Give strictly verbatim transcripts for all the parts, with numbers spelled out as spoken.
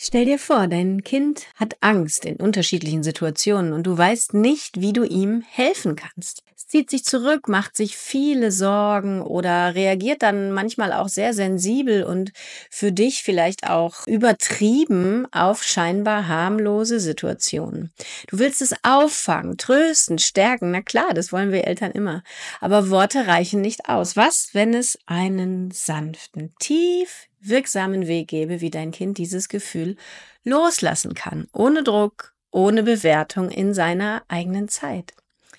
Stell dir vor, dein Kind hat Angst in unterschiedlichen Situationen und du weißt nicht, wie du ihm helfen kannst. Es zieht sich zurück, macht sich viele Sorgen oder reagiert dann manchmal auch sehr sensibel und für dich vielleicht auch übertrieben auf scheinbar harmlose Situationen. Du willst es auffangen, trösten, stärken. Na klar, das wollen wir Eltern immer. Aber Worte reichen nicht aus. Was, wenn es einen sanften, tief wirksamen Weg gäbe, wie dein Kind dieses Gefühl loslassen kann, ohne Druck, ohne Bewertung in seiner eigenen Zeit.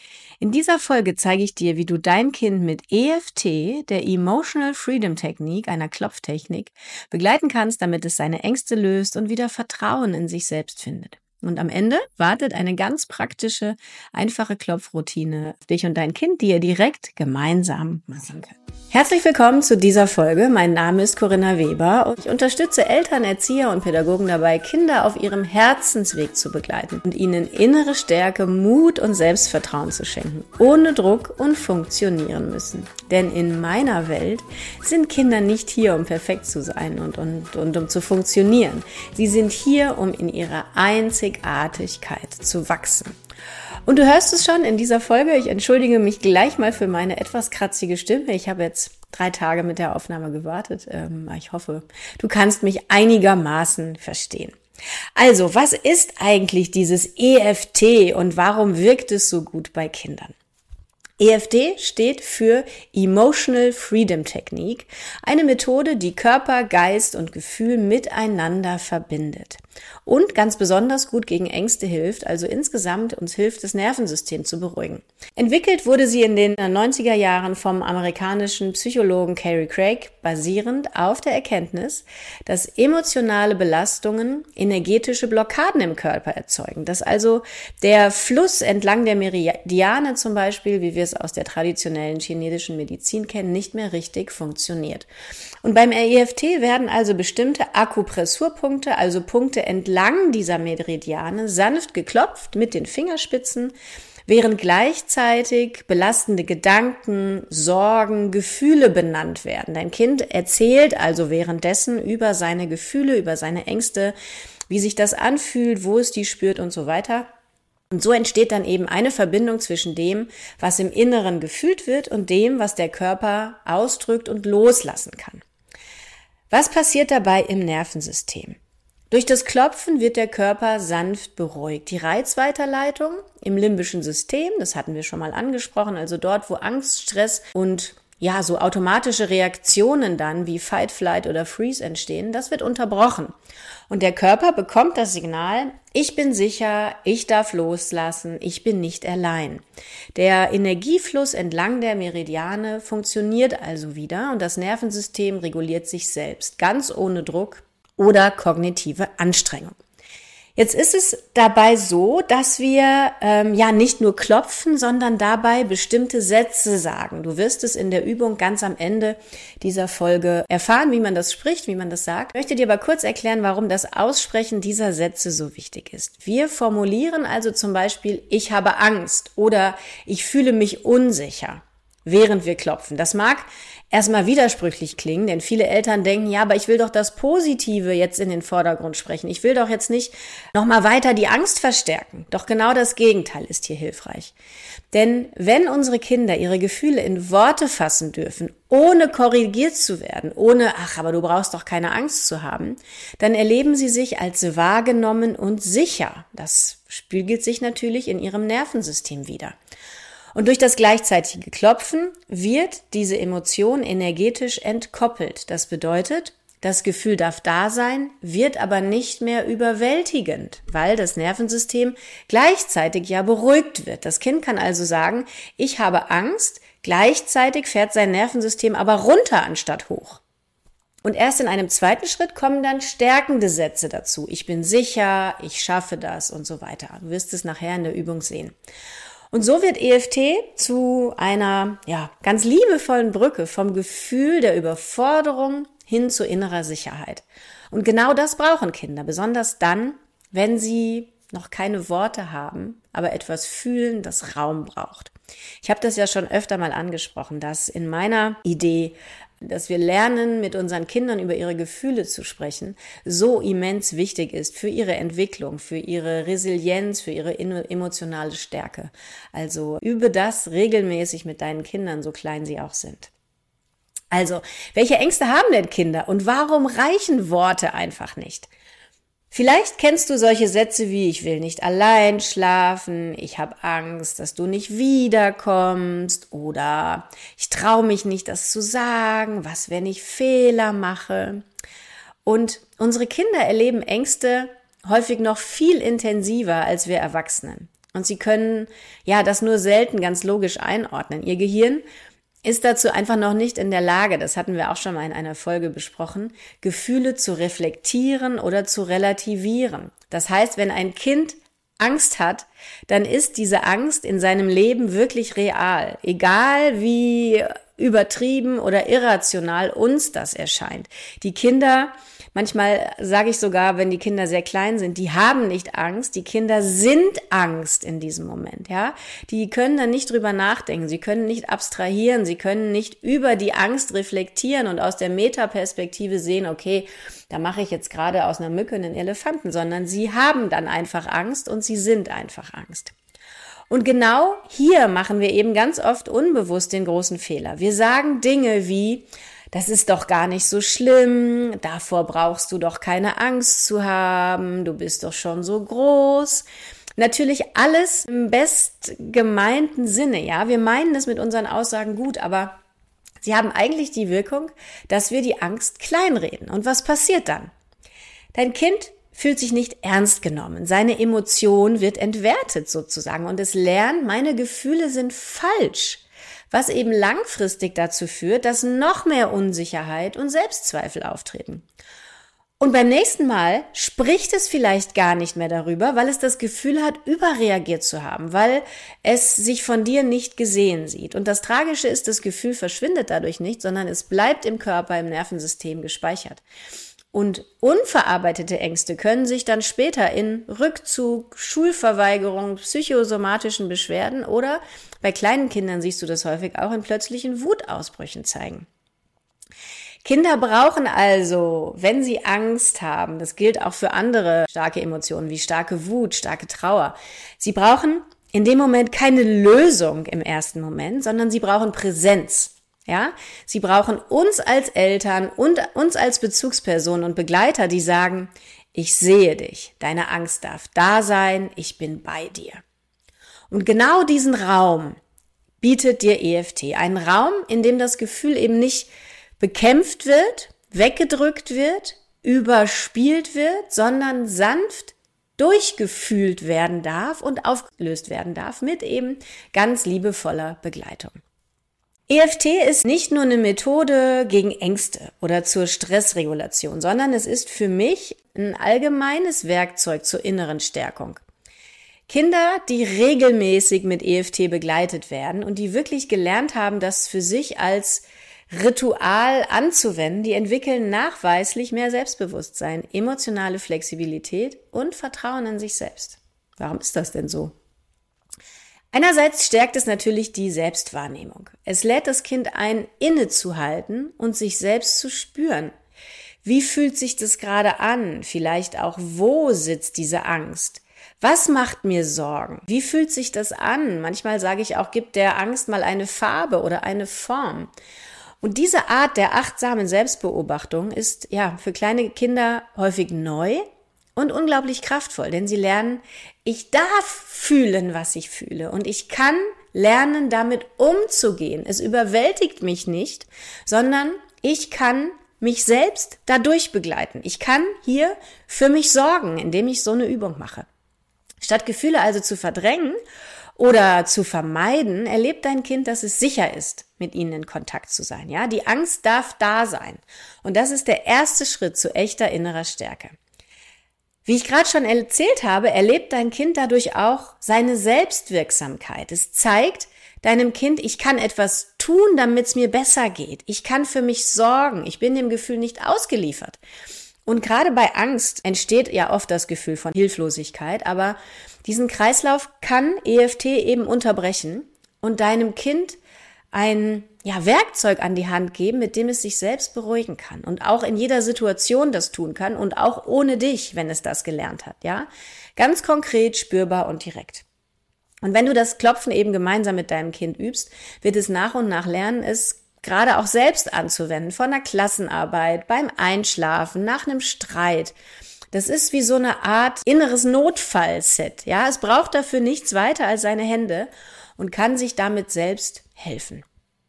In dieser Folge zeige ich dir, wie du dein Kind mit E F T, der Emotional Freedom Technik, einer Klopftechnik, begleiten kannst, damit es seine Ängste löst und wieder Vertrauen in sich selbst findet. Und am Ende wartet eine ganz praktische, einfache Klopfroutine auf dich und dein Kind, die ihr direkt gemeinsam machen könnt. Herzlich willkommen zu dieser Folge. Mein Name ist Corinna Weber und ich unterstütze Eltern, Erzieher und Pädagogen dabei, Kinder auf ihrem Herzensweg zu begleiten und ihnen innere Stärke, Mut und Selbstvertrauen zu schenken, ohne Druck und funktionieren müssen. Denn in meiner Welt sind Kinder nicht hier, um perfekt zu sein und, und, und um zu funktionieren. Sie sind hier, um in ihrer Einzigartigkeit zu wachsen. Und du hörst es schon in dieser Folge, ich entschuldige mich gleich mal für meine etwas kratzige Stimme. Ich habe jetzt drei Tage mit der Aufnahme gewartet. Ähm, ich hoffe, du kannst mich einigermaßen verstehen. Also, was ist eigentlich dieses E F T und warum wirkt es so gut bei Kindern? E F T steht für Emotional Freedom Technik, eine Methode, die Körper, Geist und Gefühl miteinander verbindet und ganz besonders gut gegen Ängste hilft, also insgesamt uns hilft, das Nervensystem zu beruhigen. Entwickelt wurde sie in den neunziger Jahren vom amerikanischen Psychologen Carey Craig, basierend auf der Erkenntnis, dass emotionale Belastungen energetische Blockaden im Körper erzeugen, dass also der Fluss entlang der Meridiane zum Beispiel, wie wir es aus der traditionellen chinesischen Medizin kennen, nicht mehr richtig funktioniert. Und beim E F T werden also bestimmte Akupressurpunkte, also Punkte entlang dieser Meridiane, sanft geklopft mit den Fingerspitzen, während gleichzeitig belastende Gedanken, Sorgen, Gefühle benannt werden. Dein Kind erzählt also währenddessen über seine Gefühle, über seine Ängste, wie sich das anfühlt, wo es die spürt und so weiter. Und so entsteht dann eben eine Verbindung zwischen dem, was im Inneren gefühlt wird und dem, was der Körper ausdrückt und loslassen kann. Was passiert dabei im Nervensystem? Durch das Klopfen wird der Körper sanft beruhigt. Die Reizweiterleitung im limbischen System, das hatten wir schon mal angesprochen, also dort, wo Angst, Stress und ja, so automatische Reaktionen dann wie Fight, Flight oder Freeze entstehen, das wird unterbrochen. Und der Körper bekommt das Signal, ich bin sicher, ich darf loslassen, ich bin nicht allein. Der Energiefluss entlang der Meridiane funktioniert also wieder und das Nervensystem reguliert sich selbst, ganz ohne Druck oder kognitive Anstrengung. Jetzt ist es dabei so, dass wir ähm, ja nicht nur klopfen, sondern dabei bestimmte Sätze sagen. Du wirst es in der Übung ganz am Ende dieser Folge erfahren, wie man das spricht, wie man das sagt. Ich möchte dir aber kurz erklären, warum das Aussprechen dieser Sätze so wichtig ist. Wir formulieren also zum Beispiel, ich habe Angst oder ich fühle mich unsicher, während wir klopfen. Das mag erstmal widersprüchlich klingen, denn viele Eltern denken, ja, aber ich will doch das Positive jetzt in den Vordergrund sprechen. Ich will doch jetzt nicht nochmal weiter die Angst verstärken. Doch genau das Gegenteil ist hier hilfreich. Denn wenn unsere Kinder ihre Gefühle in Worte fassen dürfen, ohne korrigiert zu werden, ohne, ach, aber du brauchst doch keine Angst zu haben, dann erleben sie sich als wahrgenommen und sicher. Das spiegelt sich natürlich in ihrem Nervensystem wider. Und durch das gleichzeitige Klopfen wird diese Emotion energetisch entkoppelt. Das bedeutet, das Gefühl darf da sein, wird aber nicht mehr überwältigend, weil das Nervensystem gleichzeitig ja beruhigt wird. Das Kind kann also sagen, ich habe Angst, gleichzeitig fährt sein Nervensystem aber runter anstatt hoch. Und erst in einem zweiten Schritt kommen dann stärkende Sätze dazu. Ich bin sicher, ich schaffe das und so weiter. Du wirst es nachher in der Übung sehen. Und so wird E F T zu einer ja ganz liebevollen Brücke vom Gefühl der Überforderung hin zu innerer Sicherheit. Und genau das brauchen Kinder, besonders dann, wenn sie noch keine Worte haben, aber etwas fühlen, das Raum braucht. Ich habe das ja schon öfter mal angesprochen, dass in meiner Idee dass wir lernen, mit unseren Kindern über ihre Gefühle zu sprechen, so immens wichtig ist für ihre Entwicklung, für ihre Resilienz, für ihre emotionale Stärke. Also übe das regelmäßig mit deinen Kindern, so klein sie auch sind. Also, welche Ängste haben denn Kinder und warum reichen Worte einfach nicht? Vielleicht kennst du solche Sätze wie, ich will nicht allein schlafen, ich habe Angst, dass du nicht wiederkommst oder ich traue mich nicht, das zu sagen, was, wenn ich Fehler mache? Und unsere Kinder erleben Ängste häufig noch viel intensiver als wir Erwachsenen. Und sie können ja das nur selten ganz logisch einordnen. Ihr Gehirn ist dazu einfach noch nicht in der Lage, das hatten wir auch schon mal in einer Folge besprochen, Gefühle zu reflektieren oder zu relativieren. Das heißt, wenn ein Kind Angst hat, dann ist diese Angst in seinem Leben wirklich real, egal wie übertrieben oder irrational uns das erscheint. Die Kinder, manchmal sage ich sogar, wenn die Kinder sehr klein sind, die haben nicht Angst, die Kinder sind Angst in diesem Moment, ja. Die können dann nicht drüber nachdenken, sie können nicht abstrahieren, sie können nicht über die Angst reflektieren und aus der Metaperspektive sehen, okay, da mache ich jetzt gerade aus einer Mücke einen Elefanten, sondern sie haben dann einfach Angst und sie sind einfach Angst. Und genau hier machen wir eben ganz oft unbewusst den großen Fehler. Wir sagen Dinge wie, das ist doch gar nicht so schlimm, davor brauchst du doch keine Angst zu haben, du bist doch schon so groß. Natürlich alles im best gemeinten Sinne, ja. Wir meinen es mit unseren Aussagen gut, aber sie haben eigentlich die Wirkung, dass wir die Angst kleinreden. Und was passiert dann? Dein Kind fühlt sich nicht ernst genommen. Seine Emotion wird entwertet sozusagen und es lernt, meine Gefühle sind falsch, was eben langfristig dazu führt, dass noch mehr Unsicherheit und Selbstzweifel auftreten. Und beim nächsten Mal spricht es vielleicht gar nicht mehr darüber, weil es das Gefühl hat, überreagiert zu haben, weil es sich von dir nicht gesehen sieht. Und das Tragische ist, das Gefühl verschwindet dadurch nicht, sondern es bleibt im Körper, im Nervensystem gespeichert. Und unverarbeitete Ängste können sich dann später in Rückzug, Schulverweigerung, psychosomatischen Beschwerden oder bei kleinen Kindern siehst du das häufig auch in plötzlichen Wutausbrüchen zeigen. Kinder brauchen also, wenn sie Angst haben, das gilt auch für andere starke Emotionen wie starke Wut, starke Trauer, sie brauchen in dem Moment keine Lösung im ersten Moment, sondern sie brauchen Präsenz. Ja, sie brauchen uns als Eltern und uns als Bezugsperson und Begleiter, die sagen, ich sehe dich, deine Angst darf da sein, ich bin bei dir. Und genau diesen Raum bietet dir E F T, einen Raum, in dem das Gefühl eben nicht bekämpft wird, weggedrückt wird, überspielt wird, sondern sanft durchgefühlt werden darf und aufgelöst werden darf mit eben ganz liebevoller Begleitung. E F T ist nicht nur eine Methode gegen Ängste oder zur Stressregulation, sondern es ist für mich ein allgemeines Werkzeug zur inneren Stärkung. Kinder, die regelmäßig mit E F T begleitet werden und die wirklich gelernt haben, das für sich als Ritual anzuwenden, die entwickeln nachweislich mehr Selbstbewusstsein, emotionale Flexibilität und Vertrauen in sich selbst. Warum ist das denn so? Einerseits stärkt es natürlich die Selbstwahrnehmung. Es lädt das Kind ein, innezuhalten und sich selbst zu spüren. Wie fühlt sich das gerade an? Vielleicht auch, wo sitzt diese Angst? Was macht mir Sorgen? Wie fühlt sich das an? Manchmal sage ich auch, gibt der Angst mal eine Farbe oder eine Form. Und diese Art der achtsamen Selbstbeobachtung ist ja für kleine Kinder häufig neu und unglaublich kraftvoll, denn sie lernen, ich darf fühlen, was ich fühle und ich kann lernen, damit umzugehen. Es überwältigt mich nicht, sondern ich kann mich selbst dadurch begleiten. Ich kann hier für mich sorgen, indem ich so eine Übung mache. Statt Gefühle also zu verdrängen oder zu vermeiden, erlebt dein Kind, dass es sicher ist, mit ihnen in Kontakt zu sein. Ja, die Angst darf da sein. Und das ist der erste Schritt zu echter innerer Stärke. Wie ich gerade schon erzählt habe, erlebt dein Kind dadurch auch seine Selbstwirksamkeit. Es zeigt deinem Kind, ich kann etwas tun, damit es mir besser geht. Ich kann für mich sorgen. Ich bin dem Gefühl nicht ausgeliefert. Und gerade bei Angst entsteht ja oft das Gefühl von Hilflosigkeit, aber diesen Kreislauf kann E F T eben unterbrechen und deinem Kind ein ja, Werkzeug an die Hand geben, mit dem es sich selbst beruhigen kann und auch in jeder Situation das tun kann und auch ohne dich, wenn es das gelernt hat, ja. Ganz konkret, spürbar und direkt. Und wenn du das Klopfen eben gemeinsam mit deinem Kind übst, wird es nach und nach lernen, es gerade auch selbst anzuwenden, von der Klassenarbeit, beim Einschlafen, nach einem Streit. Das ist wie so eine Art inneres Notfallset, ja. Es braucht dafür nichts weiter als seine Hände und kann sich damit selbst helfen.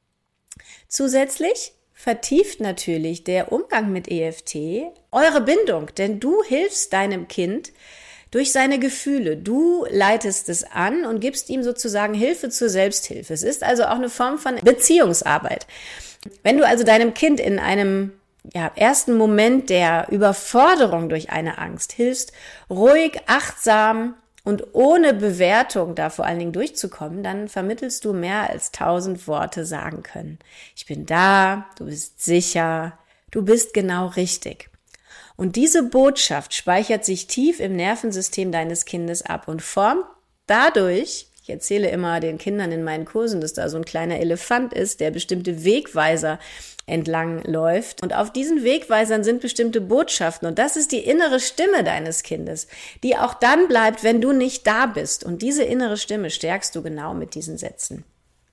Zusätzlich vertieft natürlich der Umgang mit E F T eure Bindung, denn du hilfst deinem Kind durch seine Gefühle. Du leitest es an und gibst ihm sozusagen Hilfe zur Selbsthilfe. Es ist also auch eine Form von Beziehungsarbeit. Wenn du also deinem Kind in einem ja, ersten Moment der Überforderung durch eine Angst hilfst, ruhig, achtsam und ohne Bewertung da vor allen Dingen durchzukommen, dann vermittelst du mehr als tausend Worte sagen können. Ich bin da, du bist sicher, du bist genau richtig. Und diese Botschaft speichert sich tief im Nervensystem deines Kindes ab und formt dadurch, ich erzähle immer den Kindern in meinen Kursen, dass da so ein kleiner Elefant ist, der bestimmte Wegweiser entlang läuft. Und auf diesen Wegweisern sind bestimmte Botschaften. Und das ist die innere Stimme deines Kindes, die auch dann bleibt, wenn du nicht da bist. Und diese innere Stimme stärkst du genau mit diesen Sätzen.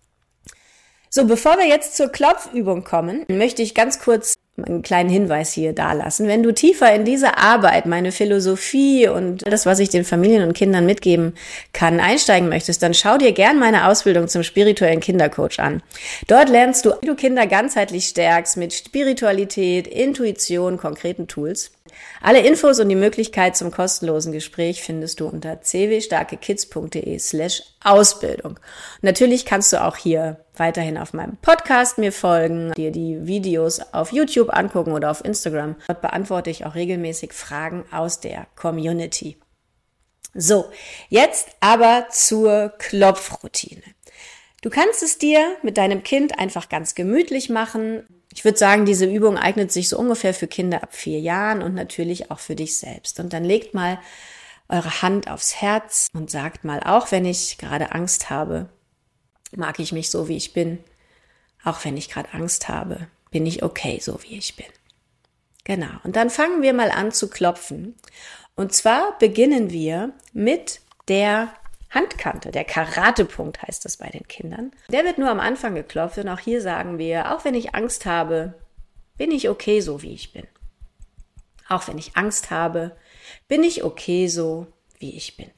So, bevor wir jetzt zur Klopfübung kommen, möchte ich ganz kurz einen kleinen Hinweis hier dalassen. Wenn du tiefer in diese Arbeit, meine Philosophie und das, was ich den Familien und Kindern mitgeben kann, einsteigen möchtest, dann schau dir gern meine Ausbildung zum spirituellen Kindercoach an. Dort lernst du, wie du Kinder ganzheitlich stärkst mit Spiritualität, Intuition, konkreten Tools. Alle Infos und die Möglichkeit zum kostenlosen Gespräch findest du unter c w starke kids punkt d e slash Ausbildung. Natürlich kannst du auch hier weiterhin auf meinem Podcast mir folgen, dir die Videos auf YouTube angucken oder auf Instagram. Dort beantworte ich auch regelmäßig Fragen aus der Community. So, jetzt aber zur Klopfroutine. Du kannst es dir mit deinem Kind einfach ganz gemütlich machen. Ich würde sagen, diese Übung eignet sich so ungefähr für Kinder ab vier Jahren und natürlich auch für dich selbst. Und dann legt mal eure Hand aufs Herz und sagt mal, auch wenn ich gerade Angst habe, mag ich mich so, wie ich bin. Auch wenn ich gerade Angst habe, bin ich okay, so wie ich bin. Genau. Und dann fangen wir mal an zu klopfen. Und zwar beginnen wir mit der Handkante, der Karatepunkt heißt das bei den Kindern. Der wird nur am Anfang geklopft und auch hier sagen wir, auch wenn ich Angst habe, bin ich okay so, wie ich bin. Auch wenn ich Angst habe, bin ich okay so, wie ich bin.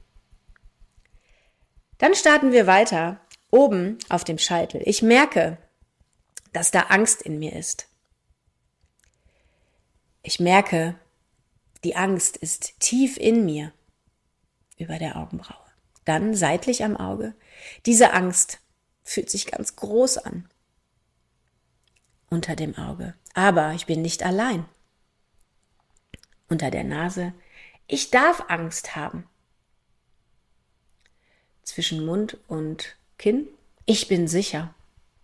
Dann starten wir weiter oben auf dem Scheitel. Ich merke, dass da Angst in mir ist. Ich merke, die Angst ist tief in mir über der Augenbraue. Dann seitlich am Auge. Diese Angst fühlt sich ganz groß an. Unter dem Auge. Aber ich bin nicht allein. Unter der Nase. Ich darf Angst haben. Zwischen Mund und Kinn. Ich bin sicher.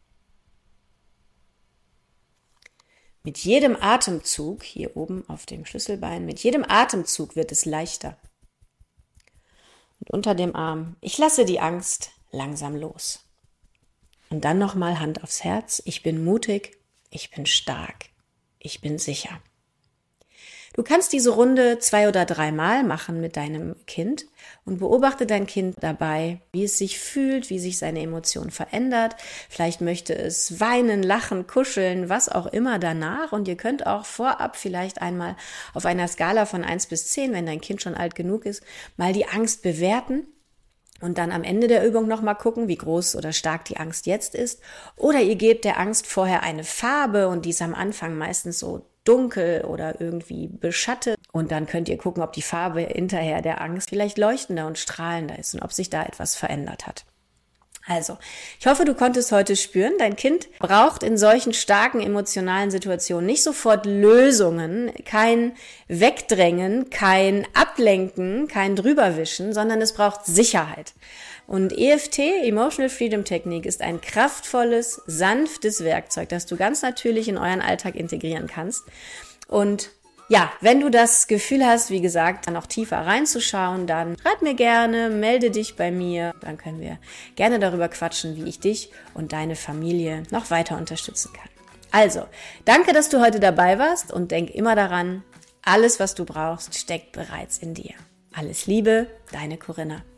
Mit jedem Atemzug, hier oben auf dem Schlüsselbein, mit jedem Atemzug wird es leichter. Und unter dem Arm, ich lasse die Angst langsam los. Und dann nochmal Hand aufs Herz, ich bin mutig, ich bin stark, ich bin sicher. Du kannst diese Runde zwei oder dreimal machen mit deinem Kind und beobachte dein Kind dabei, wie es sich fühlt, wie sich seine Emotion verändert. Vielleicht möchte es weinen, lachen, kuscheln, was auch immer danach. Und ihr könnt auch vorab vielleicht einmal auf einer Skala von eins bis zehn, wenn dein Kind schon alt genug ist, mal die Angst bewerten. Und dann am Ende der Übung nochmal gucken, wie groß oder stark die Angst jetzt ist. Oder ihr gebt der Angst vorher eine Farbe und die ist am Anfang meistens so dunkel oder irgendwie beschattet. Und dann könnt ihr gucken, ob die Farbe hinterher der Angst vielleicht leuchtender und strahlender ist und ob sich da etwas verändert hat. Also, ich hoffe, du konntest heute spüren, dein Kind braucht in solchen starken emotionalen Situationen nicht sofort Lösungen, kein Wegdrängen, kein Ablenken, kein Drüberwischen, sondern es braucht Sicherheit. Und E F T, Emotional Freedom Technique, ist ein kraftvolles, sanftes Werkzeug, das du ganz natürlich in euren Alltag integrieren kannst. Und Ja, wenn du das Gefühl hast, wie gesagt, noch tiefer reinzuschauen, dann schreib mir gerne, melde dich bei mir. Dann können wir gerne darüber quatschen, wie ich dich und deine Familie noch weiter unterstützen kann. Also, danke, dass du heute dabei warst und denk immer daran, alles, was du brauchst, steckt bereits in dir. Alles Liebe, deine Corinna.